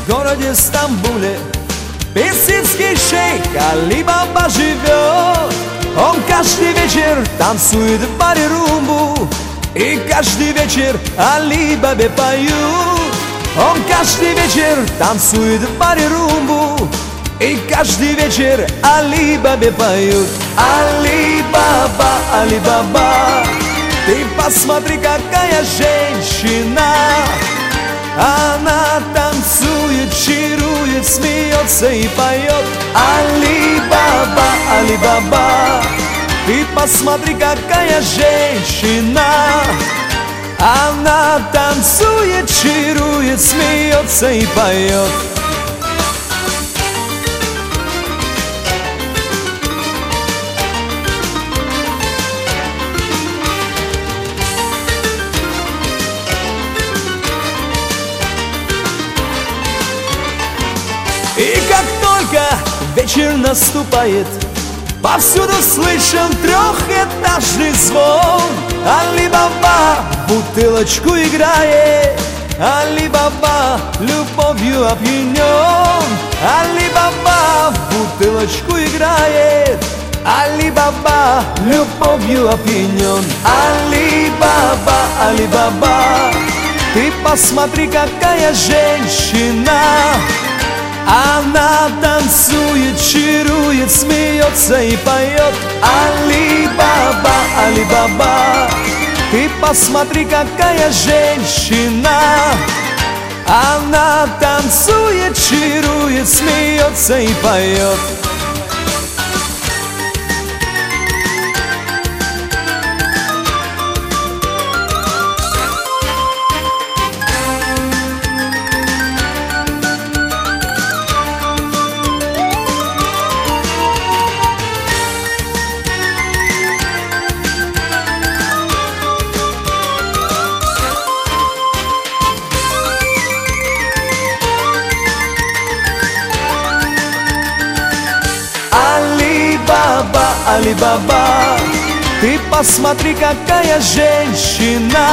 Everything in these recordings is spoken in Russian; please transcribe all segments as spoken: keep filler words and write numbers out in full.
в городе Стамбуле персидский шейх Али-Баба живет. Он каждый вечер танцует в баре румбу, и каждый вечер Али-Бабе поют. Он каждый вечер танцует в баре румбу, и каждый вечер Али-Бабе поют. Али-Баба, Али-Баба, ты посмотри, какая женщина. Она танцует, чарует, смеется и поет. Али-Баба, Али-Баба, ты посмотри, какая женщина. Она танцует, чарует, смеется и поет. И как только вечер наступает, повсюду слышен трехэтажный звон. Али-Баба бутылочку играет, Али-Баба любовью опьянен. Али-Баба бутылочку играет, Али-Баба любовью опьянен. Али-Баба, Али-Баба, ты посмотри, какая женщина. Она танцует, чарует, смеется и поет. Али-Баба, Али-Баба, ты посмотри, какая женщина. Она танцует, чарует, смеется и поет. Али-Баба, Али-Баба, ты посмотри, какая женщина.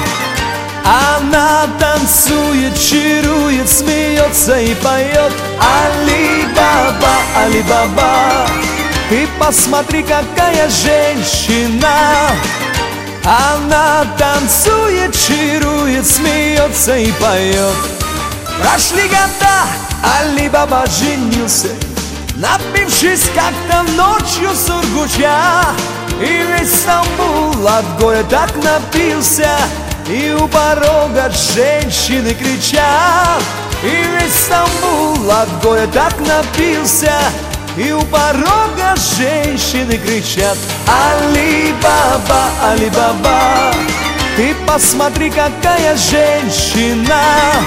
Она танцует, чарует, смеется и поет. Али-Баба, Али-Баба, ты посмотри, какая женщина. Она танцует, чарует, смеется и поет. Прошли года, Али-Баба женился, напившись как-то ночью сургуча. И весь Стамбул от горя так напился, и у порога женщины кричат. И весь Стамбул от горя так напился, и у порога женщины кричат. Али-Баба, Али-Баба, ты посмотри, какая женщина.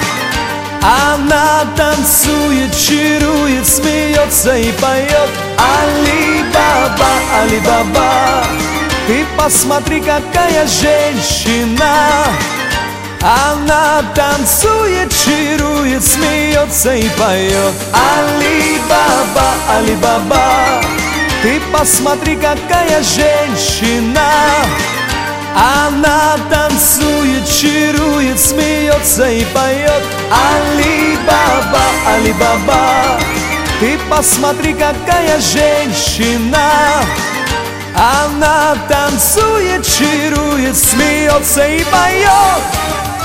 Она танцует, чарует, смеется и поет. Али-Баба, Али-Баба, ты посмотри, какая женщина. Она танцует, чарует, смеется и поет. Али-Баба, Али-Баба, ты посмотри, какая женщина. Она танцует, чарует, смеется и поет. Али-Баба, Али-Баба, ты посмотри, какая женщина. Она танцует, чарует, смеется и поет.